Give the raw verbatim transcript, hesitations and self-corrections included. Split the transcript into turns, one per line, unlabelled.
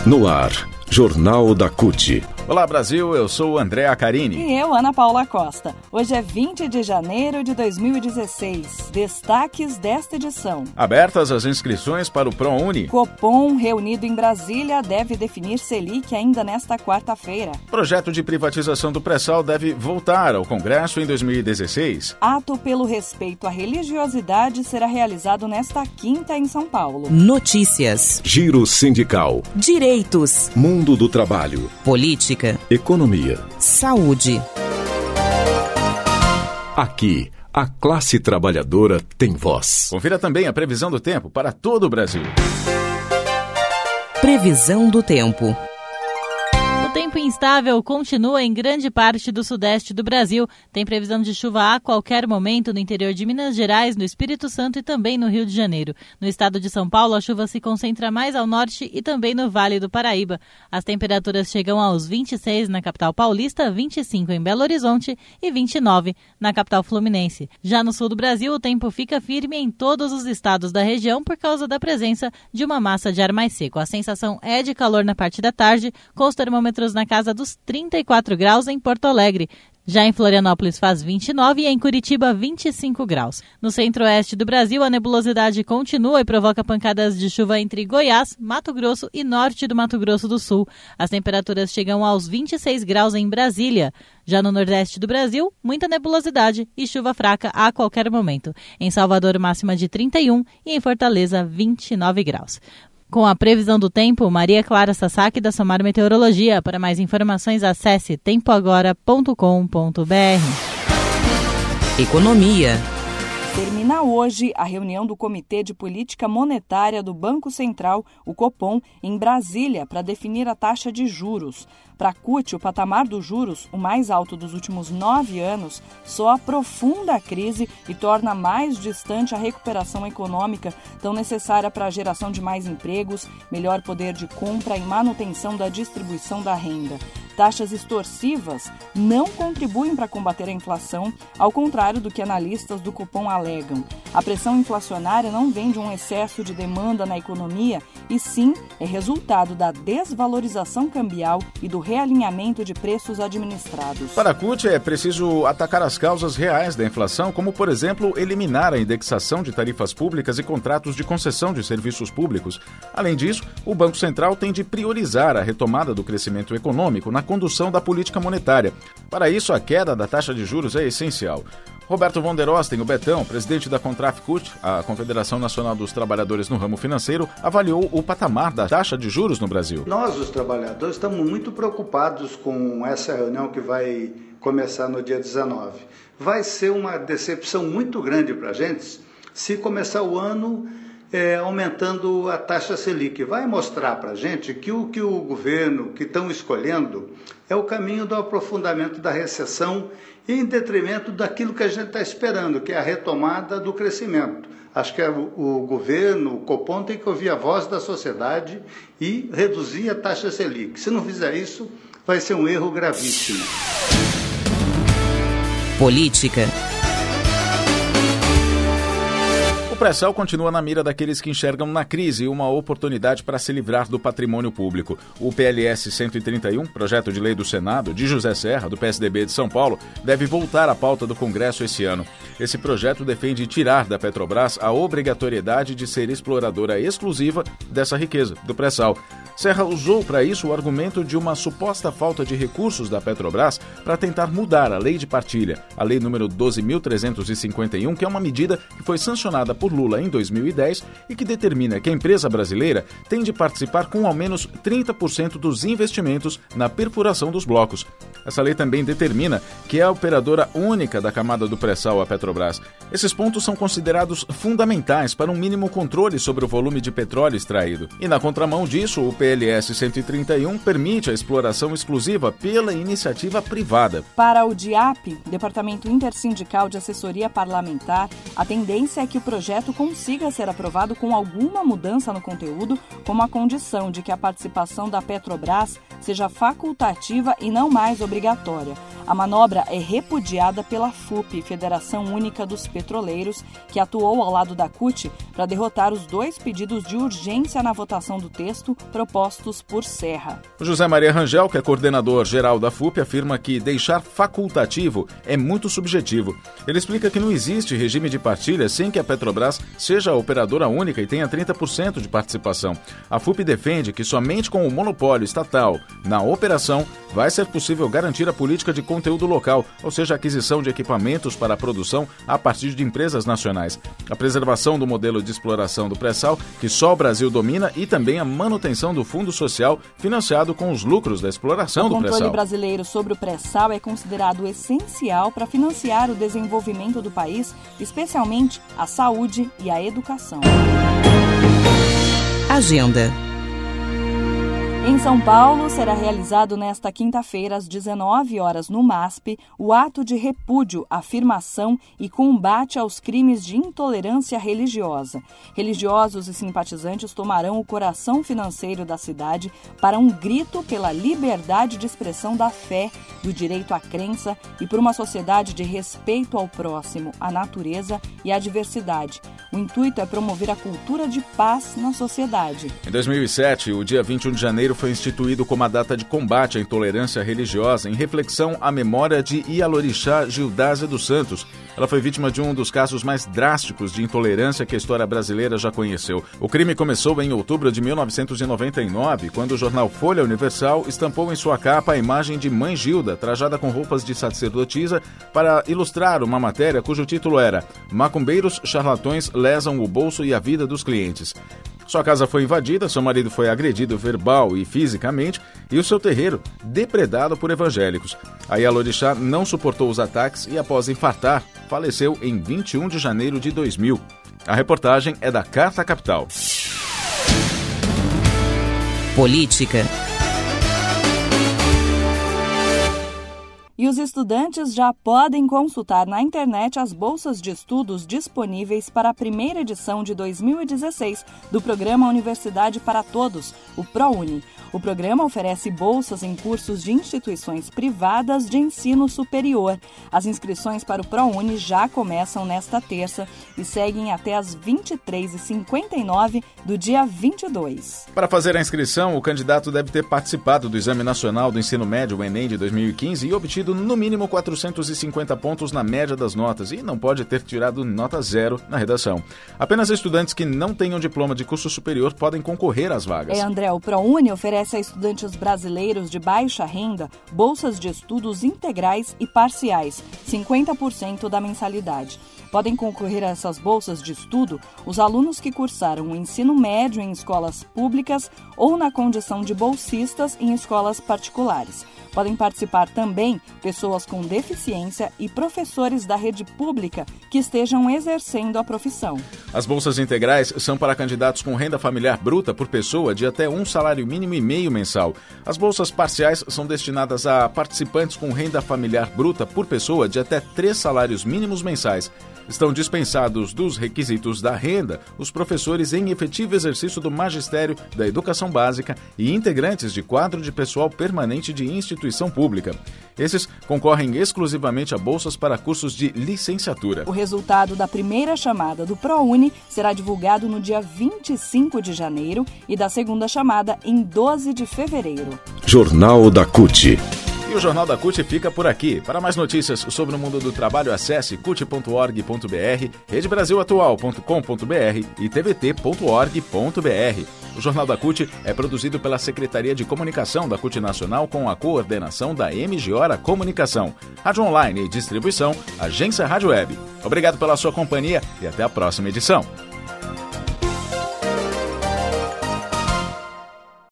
No ar, Jornal da C U T.
Olá Brasil, eu sou o André Acarini.
E eu, Ana Paula Costa. Hoje é vinte de janeiro de dois mil e dezesseis. Destaques desta edição.
Abertas as inscrições para o ProUni.
Copom, reunido em Brasília, deve definir Selic ainda nesta quarta-feira.
Projeto de privatização do pré-sal deve voltar ao Congresso em dois mil e dezesseis.
Ato pelo respeito à religiosidade será realizado nesta quinta em São Paulo.
Notícias.
Giro sindical.
Direitos.
Mundo do trabalho.
Política.
Economia.
Saúde.
Aqui, a classe trabalhadora tem voz.
Confira também a previsão do tempo para todo o Brasil.
Previsão do tempo.
O tempo instável continua em grande parte do sudeste do Brasil. Tem previsão de chuva a qualquer momento no interior de Minas Gerais, no Espírito Santo e também no Rio de Janeiro. No estado de São Paulo, a chuva se concentra mais ao norte e também no Vale do Paraíba. As temperaturas chegam aos vinte e seis na capital paulista, vinte e cinco em Belo Horizonte e vinte e nove na capital fluminense. Já no sul do Brasil, o tempo fica firme em todos os estados da região por causa da presença de uma massa de ar mais seco. A sensação é de calor na parte da tarde, com os termômetros na casa dos trinta e quatro graus em Porto Alegre. Já em Florianópolis faz vinte e nove e em Curitiba vinte e cinco graus. No centro-oeste do Brasil, a nebulosidade continua e provoca pancadas de chuva entre Goiás, Mato Grosso e norte do Mato Grosso do Sul. As temperaturas chegam aos vinte e seis graus em Brasília. Já no nordeste do Brasil, muita nebulosidade e chuva fraca a qualquer momento. Em Salvador, máxima de trinta e um e em Fortaleza, vinte e nove graus. Com a previsão do tempo, Maria Clara Sasaki, da Somar Meteorologia. Para mais informações, acesse tempo agora ponto com ponto b r.
Economia.
Termina hoje a reunião do Comitê de Política Monetária do Banco Central, o Copom, em Brasília, para definir a taxa de juros. Para a C U T, o patamar dos juros, o mais alto dos últimos nove anos, só aprofunda a crise e torna mais distante a recuperação econômica tão necessária para a geração de mais empregos, melhor poder de compra e manutenção da distribuição da renda. Taxas extorsivas não contribuem para combater a inflação, ao contrário do que analistas do Copom alegam. A pressão inflacionária não vem de um excesso de demanda na economia, e sim é resultado da desvalorização cambial e do realinhamento de preços administrados.
Para a C U T é preciso atacar as causas reais da inflação, como, por exemplo, eliminar a indexação de tarifas públicas e contratos de concessão de serviços públicos. Além disso, o Banco Central tem de priorizar a retomada do crescimento econômico na condução da política monetária. Para isso, a queda da taxa de juros é essencial. Roberto von der Osten, o Betão, presidente da Contraf C U T, a Confederação Nacional dos Trabalhadores no Ramo Financeiro, avaliou o patamar da taxa de juros no Brasil.
Nós, os trabalhadores, estamos muito preocupados com essa reunião que vai começar no dia dezenove. Vai ser uma decepção muito grande para a gente se começar o ano é, aumentando a taxa Selic. Vai mostrar para a gente que o que o governo que estão escolhendo é o caminho do aprofundamento da recessão em detrimento daquilo que a gente está esperando, que é a retomada do crescimento. Acho que o, o governo, o Copom, tem que ouvir a voz da sociedade e reduzir a taxa Selic. Se não fizer isso, vai ser um erro gravíssimo.
Política.
O pré-sal continua na mira daqueles que enxergam na crise uma oportunidade para se livrar do patrimônio público. O P L S cento e trinta e um, projeto de lei do Senado, de José Serra, do P S D B de São Paulo, deve voltar à pauta do Congresso esse ano. Esse projeto defende tirar da Petrobras a obrigatoriedade de ser exploradora exclusiva dessa riqueza, do pré-sal. Serra usou para isso o argumento de uma suposta falta de recursos da Petrobras para tentar mudar a lei de partilha, a lei número doze mil trezentos e cinquenta e um, que é uma medida que foi sancionada por Lula em dois mil e dez e que determina que a empresa brasileira tem de participar com ao menos trinta por cento dos investimentos na perfuração dos blocos. Essa lei também determina que é a operadora única da camada do pré-sal a Petrobras. Esses pontos são considerados fundamentais para um mínimo controle sobre o volume de petróleo extraído. E na contramão disso, o P L S cento e trinta e um permite a exploração exclusiva pela iniciativa privada.
Para o DIAP, Departamento Intersindical de Assessoria Parlamentar, a tendência é que o projeto consiga ser aprovado com alguma mudança no conteúdo, como a condição de que a participação da Petrobras seja facultativa e não mais obrigatória. A manobra é repudiada pela F U P, Federação Única dos Petroleiros, que atuou ao lado da C U T para derrotar os dois pedidos de urgência na votação do texto propostos por Serra.
O José Maria Rangel, que é coordenador geral da F U P, afirma que deixar facultativo é muito subjetivo. Ele explica que não existe regime de partilha sem que a Petrobras seja a operadora única e tenha trinta por cento de participação. A F U P defende que somente com o monopólio estatal na operação vai ser possível garantir a política de conteúdo local, ou seja, a aquisição de equipamentos para a produção a partir de empresas nacionais, a preservação do modelo de exploração do pré-sal, que só o Brasil domina, e também a manutenção do fundo social financiado com os lucros da exploração do pré-sal.
O controle brasileiro sobre o pré-sal é considerado essencial para financiar o desenvolvimento do país, especialmente a saúde e a educação.
Agenda.
Em São Paulo, será realizado nesta quinta-feira, às dezenove horas, no M A S P, o ato de repúdio, afirmação e combate aos crimes de intolerância religiosa. Religiosos e simpatizantes tomarão o coração financeiro da cidade para um grito pela liberdade de expressão da fé, do direito à crença e por uma sociedade de respeito ao próximo, à natureza e à diversidade. O intuito é promover a cultura de paz na sociedade.
Em dois mil e sete, o dia vinte e um de janeiro foi instituído como a data de combate à intolerância religiosa, em reflexão à memória de Ialorixá Gildásia dos Santos. Ela foi vítima de um dos casos mais drásticos de intolerância que a história brasileira já conheceu. O crime começou em outubro de mil novecentos e noventa e nove, quando o jornal Folha Universal estampou em sua capa a imagem de Mãe Gilda, trajada com roupas de sacerdotisa, para ilustrar uma matéria cujo título era "Macumbeiros charlatões lesam o bolso e a vida dos clientes". Sua casa foi invadida, seu marido foi agredido verbal e fisicamente e o seu terreiro depredado por evangélicos. A Ialorixá não suportou os ataques e, após infartar, faleceu em vinte e um de janeiro de dois mil. A reportagem é da Carta Capital.
Política.
E os estudantes já podem consultar na internet as bolsas de estudos disponíveis para a primeira edição de dois mil e dezesseis do Programa Universidade para Todos, o ProUni. O programa oferece bolsas em cursos de instituições privadas de ensino superior. As inscrições para o ProUni já começam nesta terça e seguem até às vinte e três e cinquenta e nove do dia vinte e dois.
Para fazer a inscrição, o candidato deve ter participado do Exame Nacional do Ensino Médio, o Enem, de dois mil e quinze e obtido no mínimo quatrocentos e cinquenta pontos na média das notas e não pode ter tirado nota zero na redação. Apenas estudantes que não tenham diploma de curso superior podem concorrer às vagas.
É, André, o ProUni oferece a estudantes brasileiros de baixa renda bolsas de estudos integrais e parciais, cinquenta por cento da mensalidade. Podem concorrer a essas bolsas de estudo os alunos que cursaram o ensino médio em escolas públicas ou na condição de bolsistas em escolas particulares. Podem participar também pessoas com deficiência e professores da rede pública que estejam exercendo a profissão.
As bolsas integrais são para candidatos com renda familiar bruta por pessoa de até um salário mínimo e meio mensal. As bolsas parciais são destinadas a participantes com renda familiar bruta por pessoa de até três salários mínimos mensais. Estão dispensados dos requisitos da renda os professores em efetivo exercício do magistério da educação básica e integrantes de quadro de pessoal permanente de instituição pública. Esses concorrem exclusivamente a bolsas para cursos de licenciatura.
O resultado da primeira chamada do ProUni será divulgado no dia vinte e cinco de janeiro e da segunda chamada em doze de fevereiro.
Jornal da C U T.
E o Jornal da C U T fica por aqui. Para mais notícias sobre o mundo do trabalho, acesse cut ponto org ponto br, rede brasil atual ponto com ponto br e t v t ponto org ponto br. O Jornal da C U T é produzido pela Secretaria de Comunicação da C U T Nacional com a coordenação da M G Hora Comunicação. Rádio Online e Distribuição, Agência Rádio Web. Obrigado pela sua companhia e até a próxima edição.